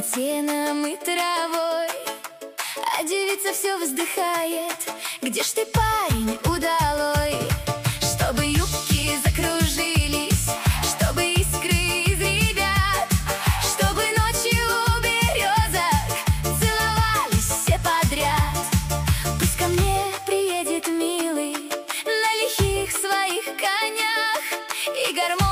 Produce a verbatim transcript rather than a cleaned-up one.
сеном и травой, а девица все вздыхает: где ж ты, парень удалой? Чтобы юбки закружились, чтобы искры из ребят, чтобы ночью у березок целовались все подряд. Пусть ко мне приедет милый на лихих своих конях, и гармония